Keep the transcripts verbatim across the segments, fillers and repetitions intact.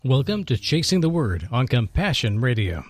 Welcome to Chasing the Word on Compassion Radio.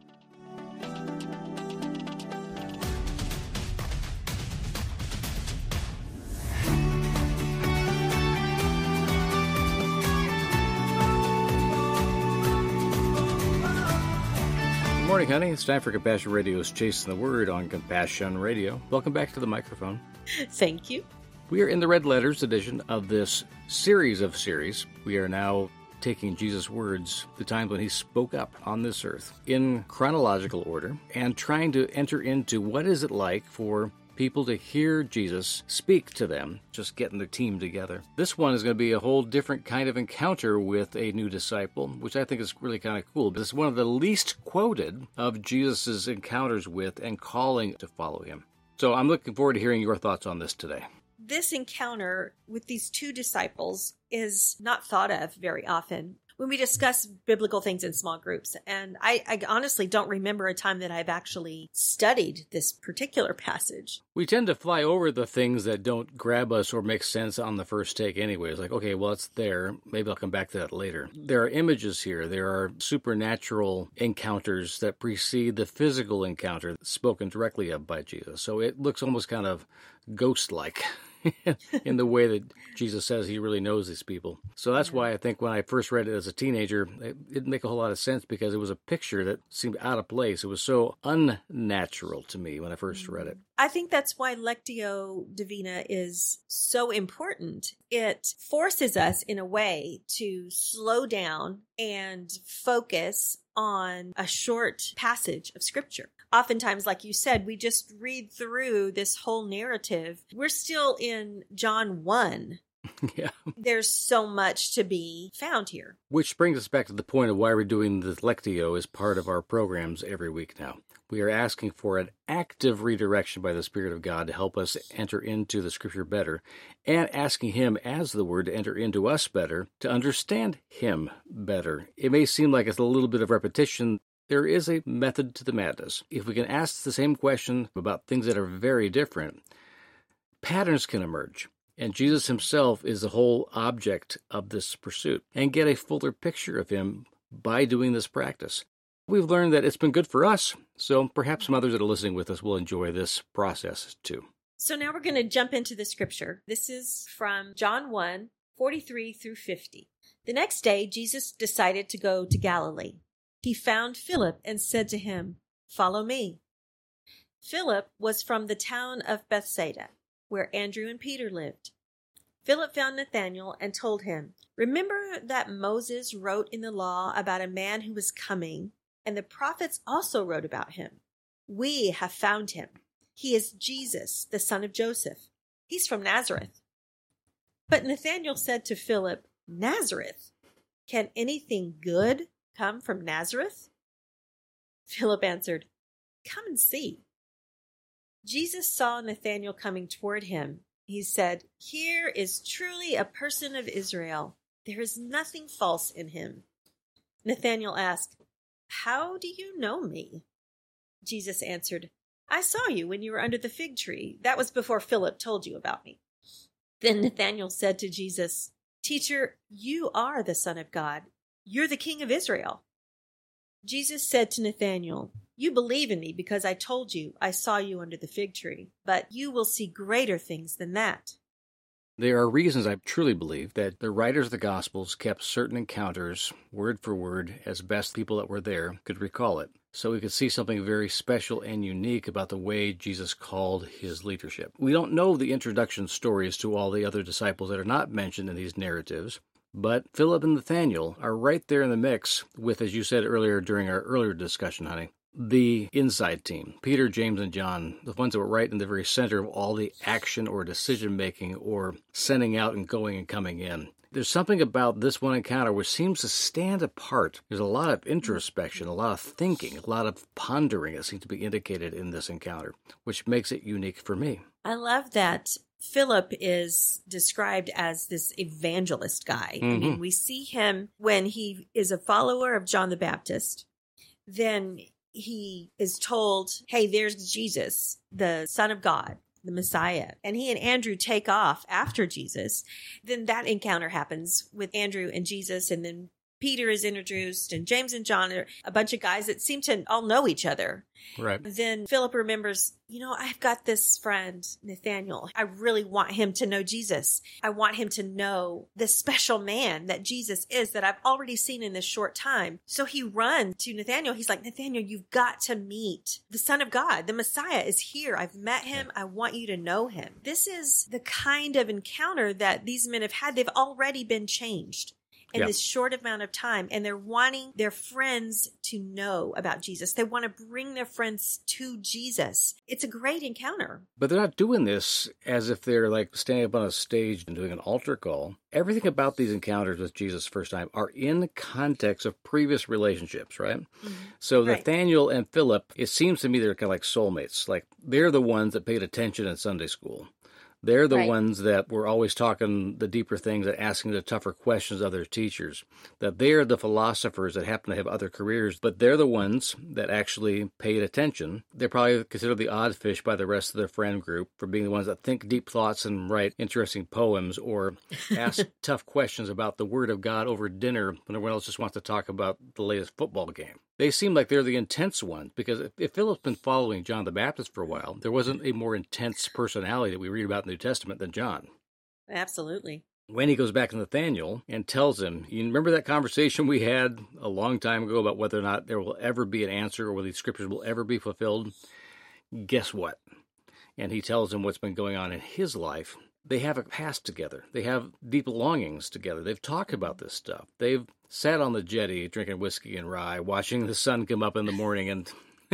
Good morning, honey. It's time for Compassion Radio's Chasing the Word on Compassion Radio. Welcome back to the microphone. Thank you. We are in the Red Letters edition of this series of series. We are now taking Jesus' words, the times when he spoke up on this earth, in chronological order, and trying to enter into what is it like for people to hear Jesus speak to them, just getting their team together. This one is going to be a whole different kind of encounter with a new disciple, which I think is really kind of cool. But it's one of the least quoted of Jesus' encounters with and calling to follow him. So I'm looking forward to hearing your thoughts on this today. This encounter with these two disciples is not thought of very often when we discuss biblical things in small groups. And I, I honestly don't remember a time that I've actually studied this particular passage. We tend to fly over the things that don't grab us or make sense on the first take anyway. It's like, okay, well, it's there. Maybe I'll come back to that later. There are images here. There are supernatural encounters that precede the physical encounter spoken directly of by Jesus. So it looks almost kind of ghost-like in the way that Jesus says he really knows these people. So that's why I think when I first read it as a teenager, it didn't make a whole lot of sense because it was a picture that seemed out of place. It was so unnatural to me when I first read it. I think that's why Lectio Divina is so important. It forces us in a way to slow down and focus on a short passage of Scripture. Oftentimes, like you said, we just read through this whole narrative. We're still in John one. Yeah. There's so much to be found here. Which brings us back to the point of why we're doing the Lectio as part of our programs every week now. We are asking for an active redirection by the Spirit of God to help us enter into the Scripture better, and asking Him as the Word to enter into us better, to understand Him better. It may seem like it's a little bit of repetition. There is a method to the madness. If we can ask the same question about things that are very different, patterns can emerge. And Jesus himself is the whole object of this pursuit, and get a fuller picture of him by doing this practice. We've learned that it's been good for us, so perhaps some others that are listening with us will enjoy this process too. So now we're going to jump into the Scripture. This is from John one, forty-three through fifty. The next day, Jesus decided to go to Galilee. He found Philip and said to him, "Follow me." Philip was from the town of Bethsaida, where Andrew and Peter lived. Philip found Nathanael and told him, "Remember that Moses wrote in the law about a man who was coming, and the prophets also wrote about him. We have found him. He is Jesus, the son of Joseph. He's from Nazareth." But Nathanael said to Philip, "Nazareth? Can anything good come from Nazareth?" Philip answered, "Come and see." Jesus saw Nathanael coming toward him. He said, "Here is truly a person of Israel. There is nothing false in him." Nathanael asked, "How do you know me?" Jesus answered, "I saw you when you were under the fig tree. That was before Philip told you about me." Then Nathanael said to Jesus, "Teacher, you are the Son of God. You're the King of Israel." Jesus said to Nathanael, "You believe in me because I told you I saw you under the fig tree, but you will see greater things than that." There are reasons I truly believe that the writers of the Gospels kept certain encounters, word for word, as best people that were there could recall it. So we could see something very special and unique about the way Jesus called his leadership. We don't know the introduction stories to all the other disciples that are not mentioned in these narratives, but Philip and Nathanael are right there in the mix with, as you said earlier during our earlier discussion, honey, the inside team, Peter, James, and John, the ones that were right in the very center of all the action or decision-making or sending out and going and coming in. There's something about this one encounter which seems to stand apart. There's a lot of introspection, a lot of thinking, a lot of pondering that seems to be indicated in this encounter, which makes it unique for me. I love that Philip is described as this evangelist guy. Mm-hmm. I mean, we see him when he is a follower of John the Baptist. Then he is told, "Hey, there's Jesus, the Son of God, the Messiah." And he and Andrew take off after Jesus. Then that encounter happens with Andrew and Jesus, and then Peter is introduced, and James and John are a bunch of guys that seem to all know each other. Right. Then Philip remembers, you know, I've got this friend, Nathaniel. I really want him to know Jesus. I want him to know the special man that Jesus is that I've already seen in this short time. So he runs to Nathaniel. He's like, Nathaniel, you've got to meet the Son of God. The Messiah is here. I've met him. I want you to know him. This is the kind of encounter that these men have had. They've already been changed in yeah. this short amount of time. And they're wanting their friends to know about Jesus. They want to bring their friends to Jesus. It's a great encounter. But they're not doing this as if they're like standing up on a stage and doing an altar call. Everything about these encounters with Jesus first time are in the context of previous relationships, right? Mm-hmm. So right. Nathaniel and Philip, it seems to me they're kind of like soulmates. Like they're the ones that paid attention in Sunday school. They're the right. ones that were always talking the deeper things and asking the tougher questions of their teachers. That they're the philosophers that happen to have other careers, but they're the ones that actually paid attention. They're probably considered the odd fish by the rest of their friend group for being the ones that think deep thoughts and write interesting poems or ask tough questions about the Word of God over dinner when everyone else just wants to talk about the latest football game. They seem like they're the intense ones, because if, if Philip's been following John the Baptist for a while, there wasn't a more intense personality that we read about in the New Testament than John. Absolutely. When he goes back to Nathaniel and tells him, you remember that conversation we had a long time ago about whether or not there will ever be an answer or whether these scriptures will ever be fulfilled? Guess what? And he tells him what's been going on in his life. They have a past together. They have deep longings together. They've talked about this stuff. They've sat on the jetty drinking whiskey and rye, watching the sun come up in the morning, and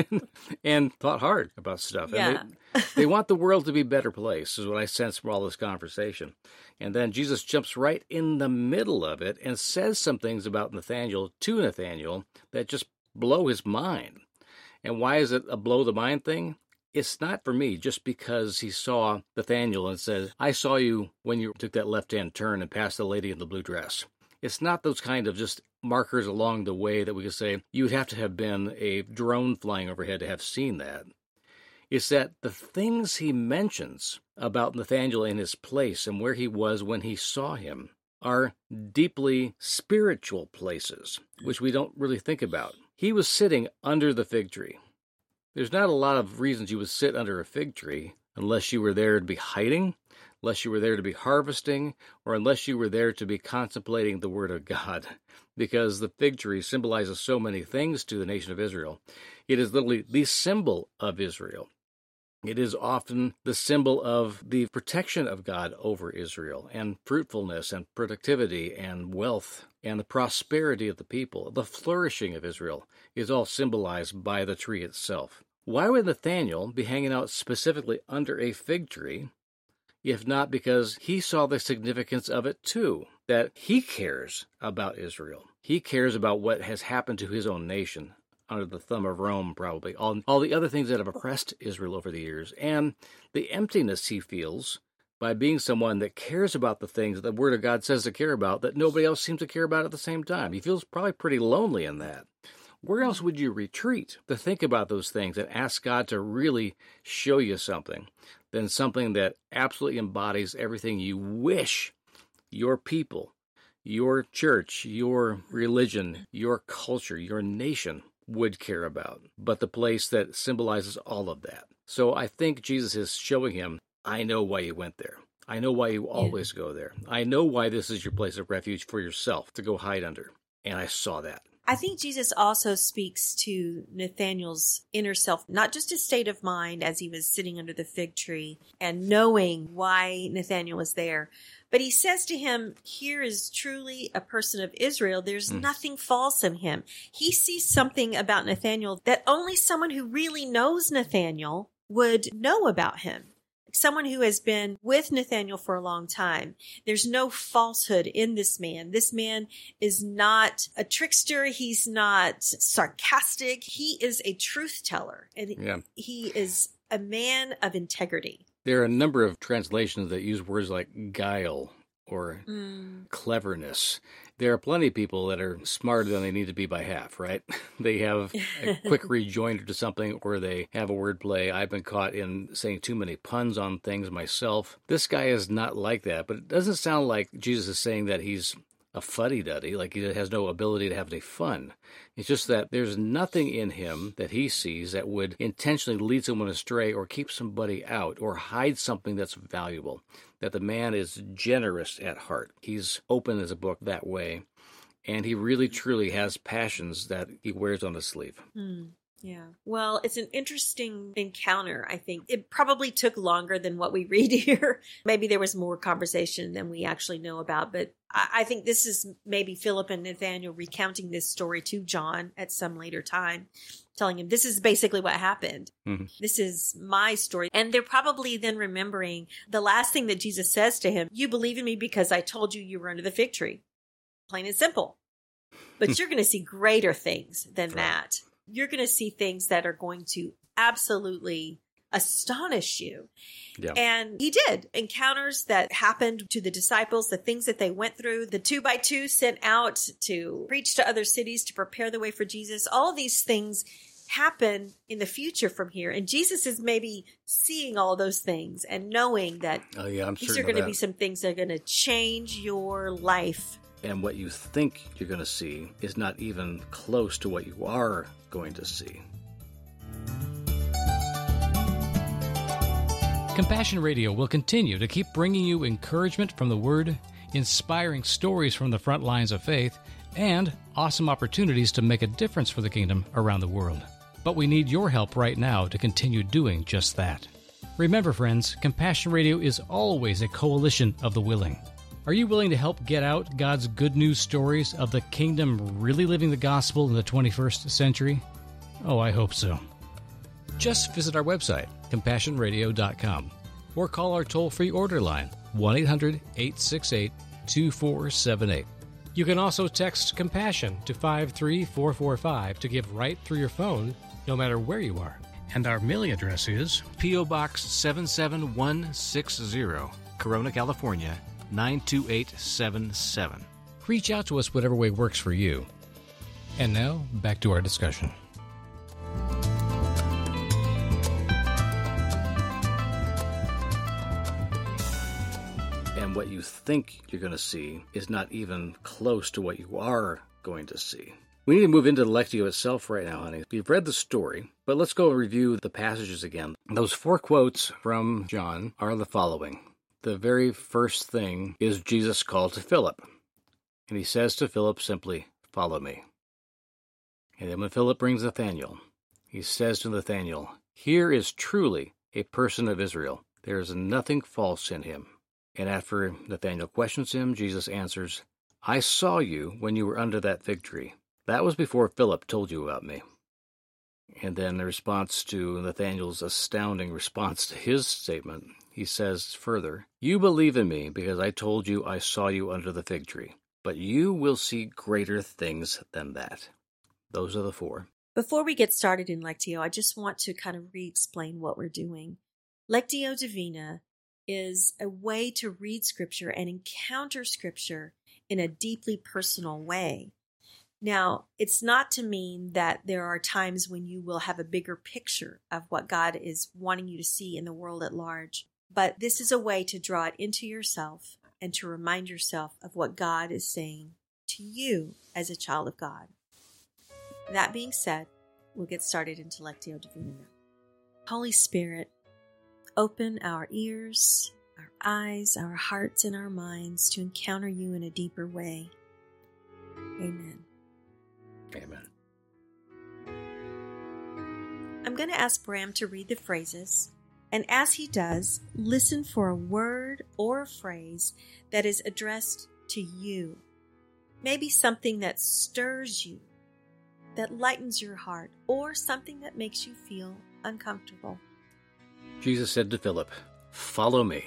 and thought hard about stuff. Yeah. And they, they want the world to be a better place, is what I sense from all this conversation. And then Jesus jumps right in the middle of it and says some things about Nathaniel to Nathaniel that just blow his mind. And why is it a blow the mind thing? It's not for me just because he saw Nathaniel and said, I saw you when you took that left-hand turn and passed the lady in the blue dress. It's not those kind of just markers along the way that we could say, you would have to have been a drone flying overhead to have seen that. It's that the things he mentions about Nathaniel in his place and where he was when he saw him are deeply spiritual places, which we don't really think about. He was sitting under the fig tree. There's not a lot of reasons you would sit under a fig tree unless you were there to be hiding, unless you were there to be harvesting, or unless you were there to be contemplating the Word of God, because the fig tree symbolizes so many things to the nation of Israel. It is literally the symbol of Israel. It is often the symbol of the protection of God over Israel, and fruitfulness and productivity and wealth and the prosperity of the people. The flourishing of Israel is all symbolized by the tree itself. Why would Nathaniel be hanging out specifically under a fig tree, if not because he saw the significance of it too, that he cares about Israel. He cares about what has happened to his own nation, under the thumb of Rome, probably, all, all the other things that have oppressed Israel over the years, and the emptiness he feels by being someone that cares about the things that the Word of God says to care about that nobody else seems to care about at the same time. He feels probably pretty lonely in that. Where else would you retreat to think about those things and ask God to really show you something than something that absolutely embodies everything you wish your people, your church, your religion, your culture, your nation would care about, but the place that symbolizes all of that. So I think Jesus is showing him, I know why you went there. I know why you always yeah. go there. I know why this is your place of refuge for yourself to go hide under. And I saw that. I think Jesus also speaks to Nathaniel's inner self, not just his state of mind as he was sitting under the fig tree and knowing why Nathaniel was there, but he says to him, here is truly a person of Israel. There's mm. nothing false in him. He sees something about Nathaniel that only someone who really knows Nathaniel would know about him. Someone who has been with Nathaniel for a long time. There's no falsehood in this man. This man is not a trickster. He's not sarcastic. He is a truth teller. And yeah. he is a man of integrity. There are a number of translations that use words like guile or mm. cleverness. There are plenty of people that are smarter than they need to be by half, right? They have a quick rejoinder to something, or they have a wordplay. I've been caught in saying too many puns on things myself. This guy is not like that, but it doesn't sound like Jesus is saying that he's a fuddy-duddy, like he has no ability to have any fun. It's just that there's nothing in him that he sees that would intentionally lead someone astray or keep somebody out or hide something that's valuable, that the man is generous at heart. He's open as a book that way, and he really truly has passions that he wears on his sleeve. Hmm. Yeah. Well, it's an interesting encounter, I think. It probably took longer than what we read here. Maybe there was more conversation than we actually know about, but I, I think this is maybe Philip and Nathaniel recounting this story to John at some later time, telling him this is basically what happened. Mm-hmm. This is my story. And they're probably then remembering the last thing that Jesus says to him, you believe in me because I told you you were under the fig tree. Plain and simple. But you're going to see greater things than right. that. You're going to see things that are going to absolutely astonish you. Yeah. And he did. Encounters that happened to the disciples, the things that they went through, the two by two sent out to preach to other cities to prepare the way for Jesus. All of these things happen in the future from here. And Jesus is maybe seeing all those things and knowing that oh, yeah, I'm these are going to be some things that are going to change your life. And what you think you're going to see is not even close to what you are going to see. Compassion Radio will continue to keep bringing you encouragement from the Word, inspiring stories from the front lines of faith, and awesome opportunities to make a difference for the kingdom around the world. But we need your help right now to continue doing just that. Remember, friends, Compassion Radio is always a coalition of the willing. Are you willing to help get out God's good news stories of the kingdom really living the gospel in the twenty-first century? Oh, I hope so. Just visit our website, compassion radio dot com, or call our toll-free order line, one eight hundred eight six eight two four seven eight. You can also text COMPASSION to five three four four five to give right through your phone, no matter where you are. And our mailing address is P O. Box seven seven one six zero, Corona, California, nine two eight seven seven. Reach out to us whatever way works for you. And now, back to our discussion. And what you think you're going to see is not even close to what you are going to see. We need to move into the Lectio itself right now, honey. We've read the story, but let's go review the passages again. Those four quotes from John are the following. The very first thing is Jesus' call to Philip. And he says to Philip simply, follow me. And then when Philip brings Nathanael, he says to Nathanael, here is truly a person of Israel. There is nothing false in him. And after Nathanael questions him, Jesus answers, I saw you when you were under that fig tree. That was before Philip told you about me. And then the response to Nathanael's astounding response to his statement, he says further, you believe in me because I told you I saw you under the fig tree, but you will see greater things than that. Those are the four. Before we get started in Lectio, I just want to kind of re-explain what we're doing. Lectio Divina is a way to read Scripture and encounter Scripture in a deeply personal way. Now, it's not to mean that there are times when you will have a bigger picture of what God is wanting you to see in the world at large. But this is a way to draw it into yourself and to remind yourself of what God is saying to you as a child of God. That being said, we'll get started into Lectio Divina. Holy Spirit, open our ears, our eyes, our hearts, and our minds to encounter you in a deeper way. Amen. Amen. I'm going to ask Bram to read the phrases, and as he does, listen for a word or a phrase that is addressed to you. Maybe something that stirs you, that lightens your heart, or something that makes you feel uncomfortable. Jesus said to Philip, follow me.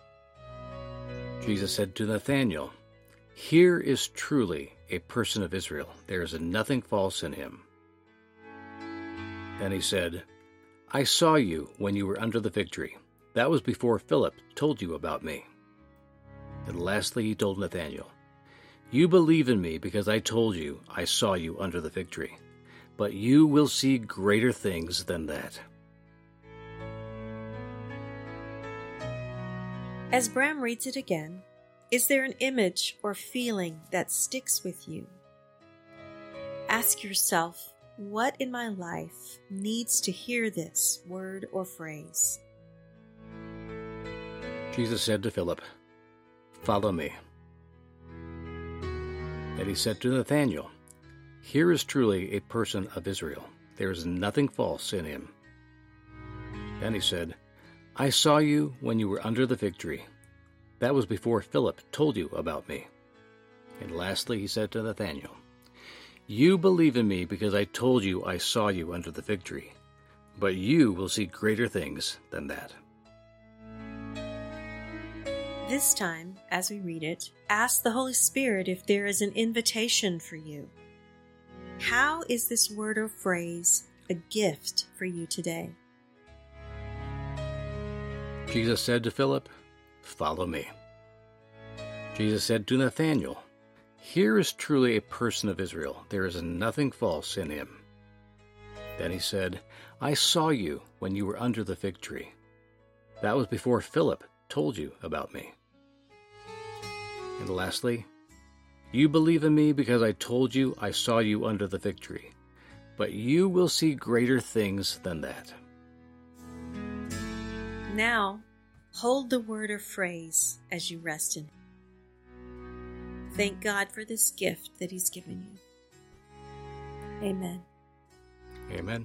Jesus said to Nathanael, here is truly a person of Israel. There is nothing false in him. Then he said, I saw you when you were under the fig tree. That was before Philip told you about me. And lastly he told Nathanael, you believe in me because I told you I saw you under the fig tree. But you will see greater things than that. As Bram reads it again, Is there an image or feeling that sticks with you? Ask yourself, what in my life needs to hear this word or phrase? Jesus said to Philip, "Follow me." Then he said to Nathanael, "Here is truly a person of Israel. There is nothing false in him." Then he said, "I saw you when you were under the fig tree. That was before Philip told you about me." And lastly he said to Nathanael, "You believe in me because I told you I saw you under the fig tree. But you will see greater things than that." This time, as we read it, ask the Holy Spirit if there is an invitation for you. How is this word or phrase a gift for you today? Jesus said to Philip, "Follow me." Jesus said to Nathanael, "Here is truly a person of Israel. There is nothing false in him." Then he said, "I saw you when you were under the fig tree. That was before Philip told you about me." And lastly, "You believe in me because I told you I saw you under the fig tree. But you will see greater things than that." Now, hold the word or phrase as you rest in it. Thank God for this gift that He's given you. Amen. Amen.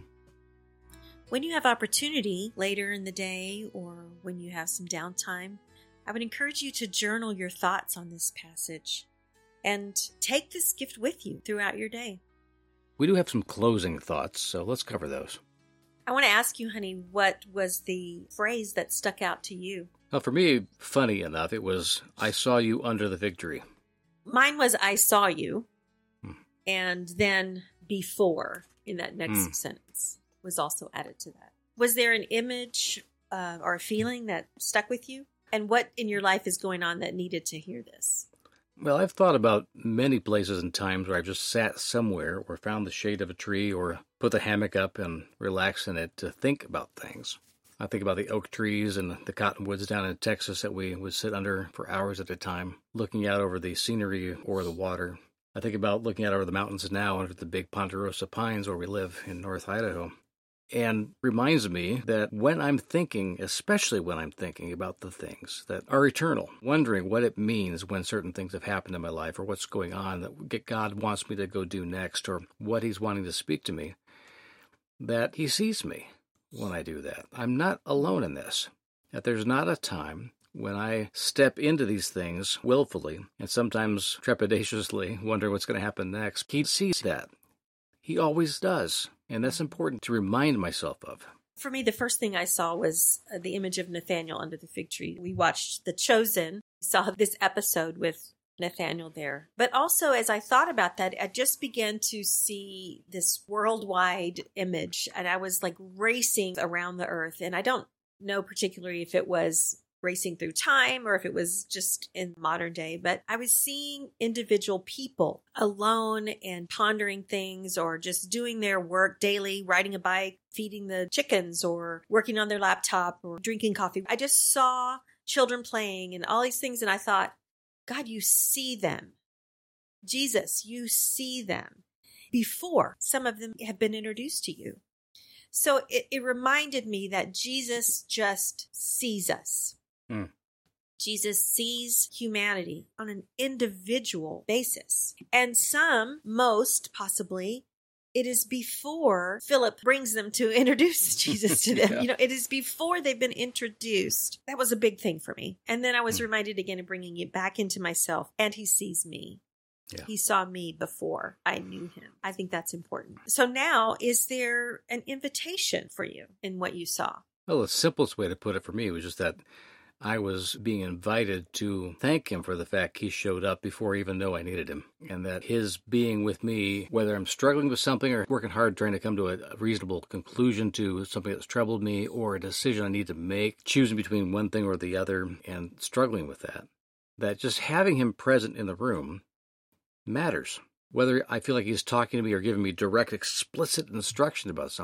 When you have opportunity later in the day or when you have some downtime, I would encourage you to journal your thoughts on this passage and take this gift with you throughout your day. We do have some closing thoughts, so let's cover those. I want to ask you, honey, what was the phrase that stuck out to you? Well, for me, funny enough, it was, "I saw you under the fig tree." Mine was, "I saw you," Hmm. and then "before" in that next Hmm. sentence was also added to that. Was there an image uh, or a feeling that stuck with you? And what in your life is going on that needed to hear this? Well, I've thought about many places and times where I've just sat somewhere or found the shade of a tree or put the hammock up and relaxed in it to think about things. I think about the oak trees and the cottonwoods down in Texas that we would sit under for hours at a time, looking out over the scenery or the water. I think about looking out over the mountains now under the big Ponderosa pines where we live in North Idaho. And reminds me that when I'm thinking, especially when I'm thinking about the things that are eternal, wondering what it means when certain things have happened in my life or what's going on that God wants me to go do next or what He's wanting to speak to me, that He sees me when I do that. I'm not alone in this. That there's not a time when I step into these things willfully and sometimes trepidatiously wonder what's going to happen next. He sees that. He always does. And that's important to remind myself of. For me, the first thing I saw was uh, the image of Nathanael under the fig tree. We watched The Chosen. We saw this episode with Nathanael there. But also, as I thought about that, I just began to see this worldwide image. And I was like racing around the earth. And I don't know particularly if it was racing through time or if it was just in modern day, but I was seeing individual people alone and pondering things or just doing their work daily, riding a bike, feeding the chickens or working on their laptop or drinking coffee. I just saw children playing and all these things. And I thought, God, you see them. Jesus, you see them before some of them have been introduced to you. So it, it reminded me that Jesus just sees us. Mm. Jesus sees humanity on an individual basis. And some, most possibly, it is before Philip brings them to introduce Jesus to them. Yeah. You know, it is before they've been introduced. That was a big thing for me. And then I was Mm. reminded again of bringing it back into myself. And He sees me. Yeah. He saw me before I knew Him. I think that's important. So now, is there an invitation for you in what you saw? Well, the simplest way to put it for me was just that I was being invited to thank Him for the fact He showed up before I even know I needed Him. And that His being with me, whether I'm struggling with something or working hard trying to come to a reasonable conclusion to something that's troubled me or a decision I need to make, choosing between one thing or the other and struggling with that, that just having Him present in the room matters. Whether I feel like He's talking to me or giving me direct, explicit instruction about something,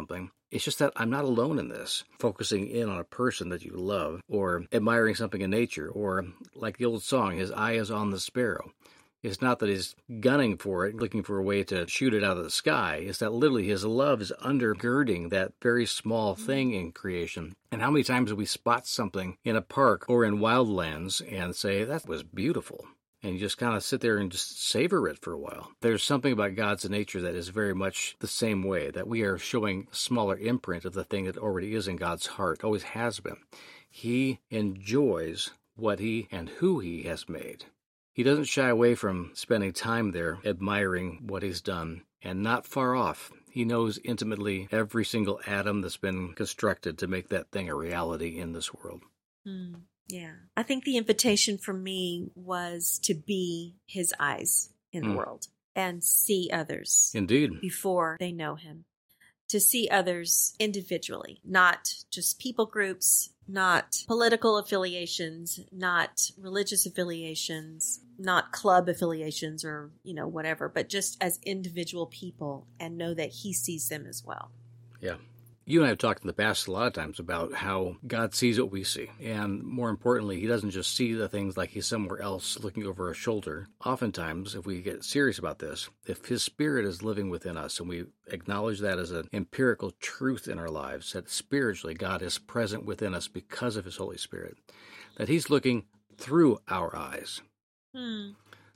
It's just that I'm not alone in this, focusing in on a person that you love, or admiring something in nature, or like the old song, his eye is on the sparrow. It's not that he's gunning for it, looking for a way to shoot it out of the sky. It's that literally his love is undergirding that very small thing in creation. And how many times do we spot something in a park or in wildlands and say, that was beautiful? And you just kind of sit there and just savor it for a while. There's something about God's nature that is very much the same way, that we are showing a smaller imprint of the thing that already is in God's heart, always has been. He enjoys what he and who he has made. He doesn't shy away from spending time there, admiring what he's done, and not far off. He knows intimately every single atom that's been constructed to make that thing a reality in this world. Hmm. Yeah. I think the invitation for me was to be his eyes in the mm. world and see others. Indeed. Before they know him. To see others individually, not just people groups, not political affiliations, not religious affiliations, not club affiliations or, you know, whatever, but just as individual people and know that he sees them as well. Yeah. You and I have talked in the past a lot of times about how God sees what we see. And more importantly, he doesn't just see the things like he's somewhere else looking over our shoulder. Oftentimes, if we get serious about this, if his spirit is living within us and we acknowledge that as an empirical truth in our lives, that spiritually God is present within us because of his Holy Spirit, that he's looking through our eyes. Hmm.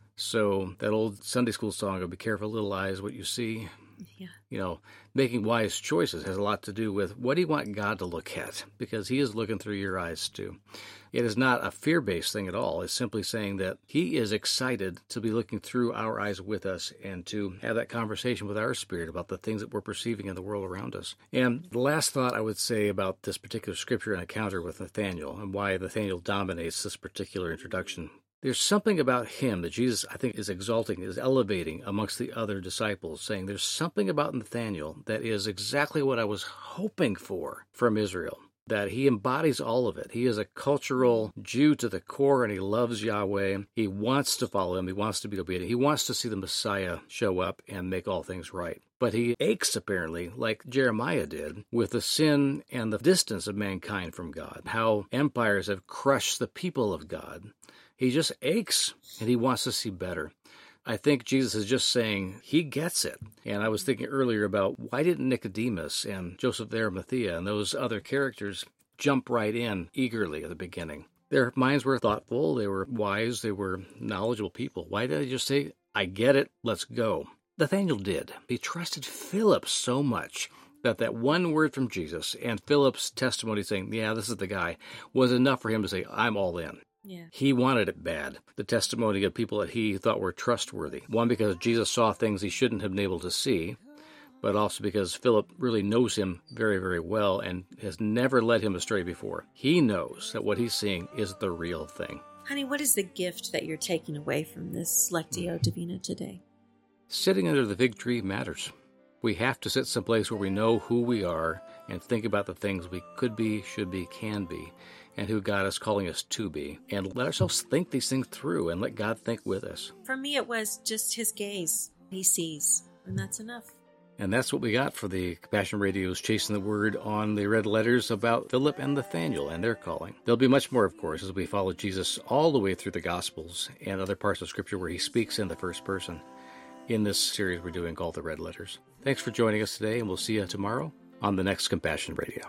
So that old Sunday school song of "Be careful, little eyes, what you see." Yeah. You know, making wise choices has a lot to do with what do you want God to look at? Because he is looking through your eyes too. It is not a fear-based thing at all. It's simply saying that he is excited to be looking through our eyes with us and to have that conversation with our spirit about the things that we're perceiving in the world around us. And the last thought I would say about this particular scripture and encounter with Nathanael and why Nathanael dominates this particular introduction. There's something about him that Jesus, I think, is exalting, is elevating amongst the other disciples, saying there's something about Nathanael that is exactly what I was hoping for from Israel, that he embodies all of it. He is a cultural Jew to the core, and he loves Yahweh. He wants to follow him. He wants to be obedient. He wants to see the Messiah show up and make all things right. But he aches, apparently, like Jeremiah did, with the sin and the distance of mankind from God, how empires have crushed the people of God. He just aches, and he wants to see better. I think Jesus is just saying he gets it. And I was thinking earlier about why didn't Nicodemus and Joseph of Arimathea and those other characters jump right in eagerly at the beginning? Their minds were thoughtful, they were wise, they were knowledgeable people. Why did they just say, I get it, let's go? Nathanael did. He trusted Philip so much that that one word from Jesus and Philip's testimony saying, yeah, this is the guy, was enough for him to say, I'm all in. Yeah. He wanted it bad. The testimony of people that he thought were trustworthy. One, because Jesus saw things he shouldn't have been able to see, but also because Philip really knows him very, very well and has never led him astray before. He knows that what he's seeing is the real thing. Honey, what is the gift that you're taking away from this Lectio Divina today? Sitting under the fig tree matters. We have to sit someplace where we know who we are and think about the things we could be, should be, can be, and who God is calling us to be, and let ourselves think these things through and let God think with us. For me, it was just his gaze. He sees, and that's enough. And that's what we got for the Compassion Radio's Chasing the Word on the red letters about Philip and Nathanael and their calling. There'll be much more, of course, as we follow Jesus all the way through the Gospels and other parts of Scripture where he speaks in the first person in this series we're doing called The Red Letters. Thanks for joining us today, and we'll see you tomorrow on the next Compassion Radio.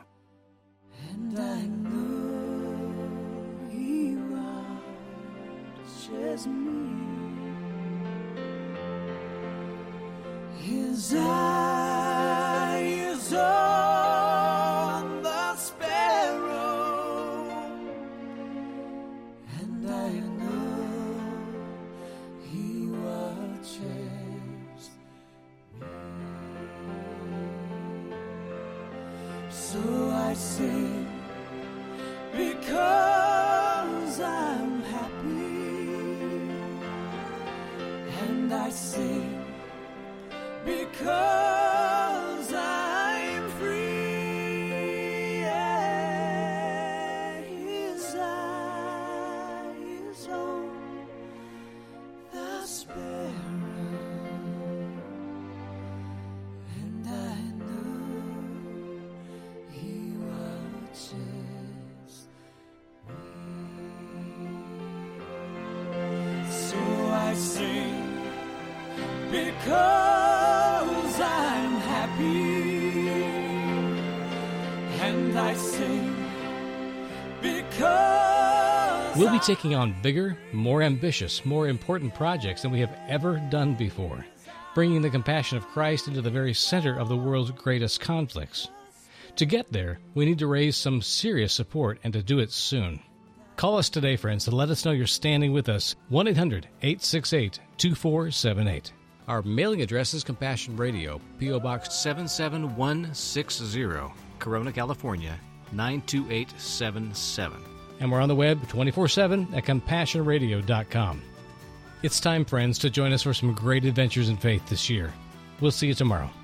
And I know me. His eye is on the sparrow, and I know he watches me. So I sing because I'm happy. And I sing because I'm free. Yeah, his eye is on the sparrow, and I know sing because I'm happy, and I sing because We'll be taking on bigger, more ambitious, more important projects than we have ever done before, bringing the compassion of Christ into the very center of the world's greatest conflicts. To get there, we need to raise some serious support, and to do it soon. Call us today, friends, to let us know you're standing with us. one eight hundred eight six eight two four seven eight. Our mailing address is Compassion Radio, P O. Box seven seven one six zero, Corona, California, nine two eight seven seven. And we're on the web twenty-four seven at compassion radio dot com. It's time, friends, to join us for some great adventures in faith this year. We'll see you tomorrow.